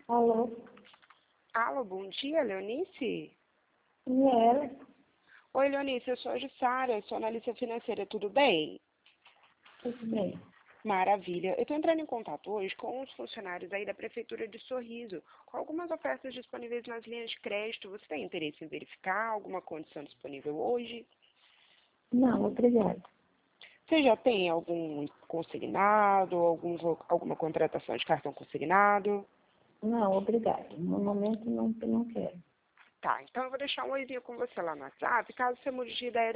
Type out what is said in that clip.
Alô? Alô, bom dia, Leonice? E ela? Oi, Leonice, eu sou a Jussara, sou analista financeira, tudo bem? Tudo bem. Maravilha. Eu estou entrando em contato hoje com os funcionários aí da Prefeitura de Sorriso, com algumas ofertas disponíveis nas linhas de crédito. Você tem interesse em verificar alguma condição disponível hoje? Não, obrigada. Você já tem algum consignado, alguma contratação de cartão consignado? Não, obrigada. No momento não quero. Tá, então eu vou deixar um oizinho com você lá no WhatsApp, caso você mude de ideia